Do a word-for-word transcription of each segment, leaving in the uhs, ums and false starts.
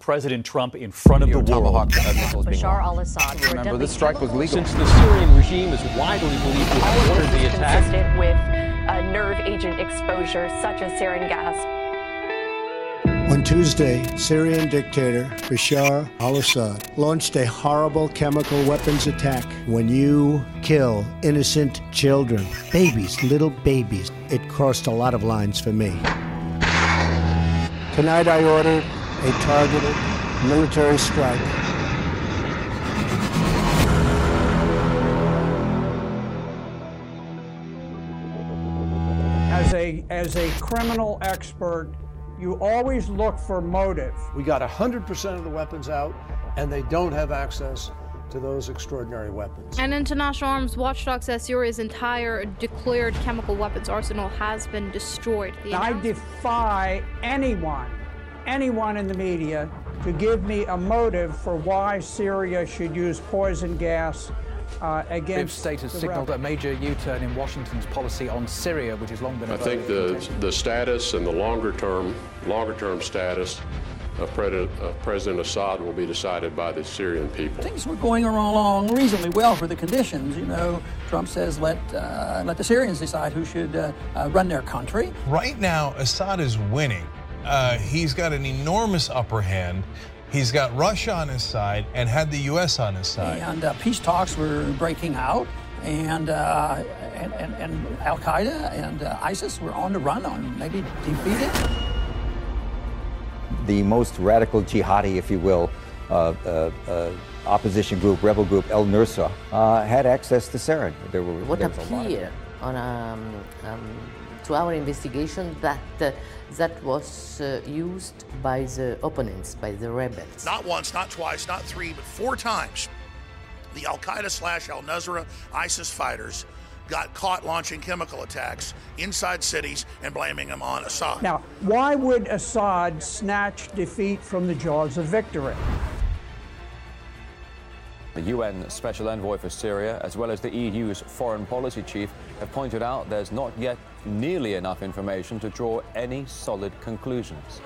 President Trump in front of the world. Bashar al-Assad. Remember, this strike was legal. Since the Syrian regime is widely believed to have ordered the attack. Consistent with uh, nerve agent exposure, such as sarin gas. On Tuesday, Syrian dictator Bashar al-Assad launched a horrible chemical weapons attack. When you kill innocent children, babies, little babies, it crossed a lot of lines for me. Tonight I ordered a targeted military strike. As a, as a criminal expert, you always look for motive. We got one hundred percent of the weapons out, and they don't have access to those extraordinary weapons. An international arms watchdog says Syria's entire declared chemical weapons arsenal has been destroyed. The I defy anyone, anyone in the media to give me a motive for why Syria should use poison gas uh, against Biv State has the signalled rebels. a major U-turn in Washington's policy on Syria, which has long been a I think the, the status and the longer term, longer term status of, Pre- of President Assad will be decided by the Syrian people. Things were going along reasonably well for the conditions. You know, Trump says let uh, let the Syrians decide who should uh, uh, run their country. Right now, Assad is winning. Uh, he's got an enormous upper hand. He's got Russia on his side and had the U S on his side. And uh, peace talks were breaking out, and uh, and, and, and Al Qaeda and uh, ISIS were on the run, on maybe defeated. The most radical jihadi, if you will, uh, uh, uh, opposition group, rebel group, El Nusra, uh, had access to sarin. There were what there was appeared on um, um, to our investigation that uh, that was uh, used by the opponents, by the rebels. Not once, not twice, not three, but four times, the Al Qaeda slash Al Nusra ISIS fighters got caught launching chemical attacks inside cities and blaming them on Assad. Now, why would Assad snatch defeat from the jaws of victory? The U N Special Envoy for Syria, as well as the E U's foreign policy chief, have pointed out there's not yet nearly enough information to draw any solid conclusions.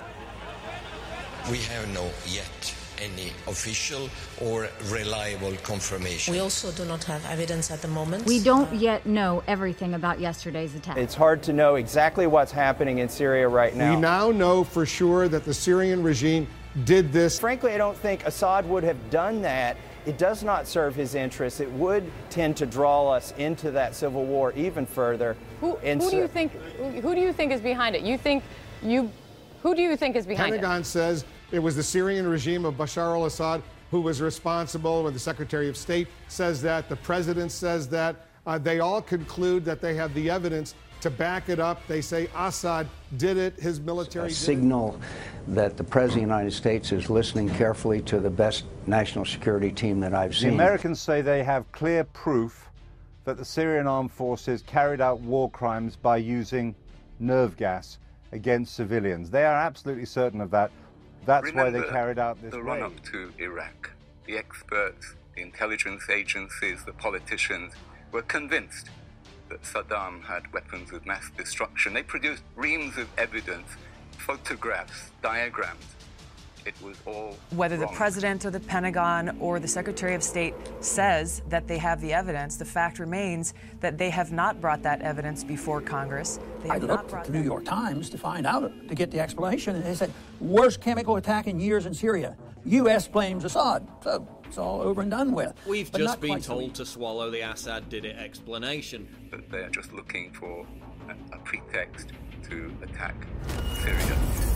We have no yet any official or reliable confirmation. We also do not have evidence at the moment. We don't yet know everything about yesterday's attack. It's hard to know exactly what's happening in Syria right now. We now know for sure that the Syrian regime did this. Frankly, I don't think Assad would have done that. It does not serve his interests. It would tend to draw us into that civil war even further. Who, who do you think? Who do you think is behind it? You think you? Who do you think is behind Pentagon it? Pentagon says it was the Syrian regime of Bashar al-Assad who was responsible. When the Secretary of State says that, the President says that. Uh, they all conclude that they have the evidence to back it up. They say Assad did it, his military a did signal it. that the President of the United States is listening carefully to the best national security team that I've seen. The Americans say they have clear proof that the Syrian armed forces carried out war crimes by using nerve gas against civilians. They are absolutely certain of that. That's Remember why they carried out this the raid. run-up to Iraq. The experts, the intelligence agencies, the politicians were convinced that Saddam had weapons of mass destruction. They produced reams of evidence, photographs, diagrams. It was all Whether wrong. the president or the Pentagon or the Secretary of State says that they have the evidence, the fact remains that they have not brought that evidence before Congress. They I have looked not brought at the New York Times to find out, to get the explanation, and they said, worst chemical attack in years in Syria. U S blames Assad. So it's all over and done with. We've but just been so told to swallow the Assad did it explanation. But they're just looking for a, a pretext to attack Syria.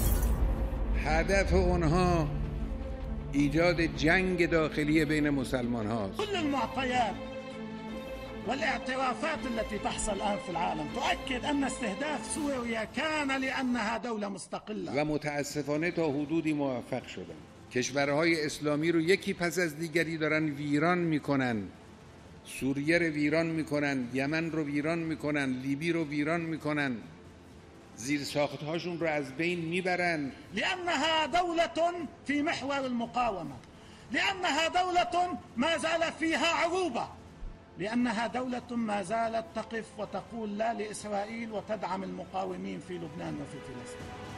هدف اونها ایجاد جنگ داخلی بین مسلمان هاست. كل المعطيات والاعترافات التي تحصل الآن في العالم تؤكد أن استهداف سوريا كان لأنها دولة مستقلة. و متاسفانه تا حدودی موفق شدن. کشورهای اسلامی رو یکی پس از دیگری دارن ویران میکنن. سوریه رو ویران میکنن، یمن رو ویران میکنن، لیبی رو ویران میکنن. زیر ساختهاشون رو از بین میبرن. لأنها دولة في محور المقاومة. لأنها دولة ما زال فيها عروبة. لأنها دولة ما زالت تقف وتقول لا لإسرائيل وتدعم المقاومين في لبنان وفي فلسطين.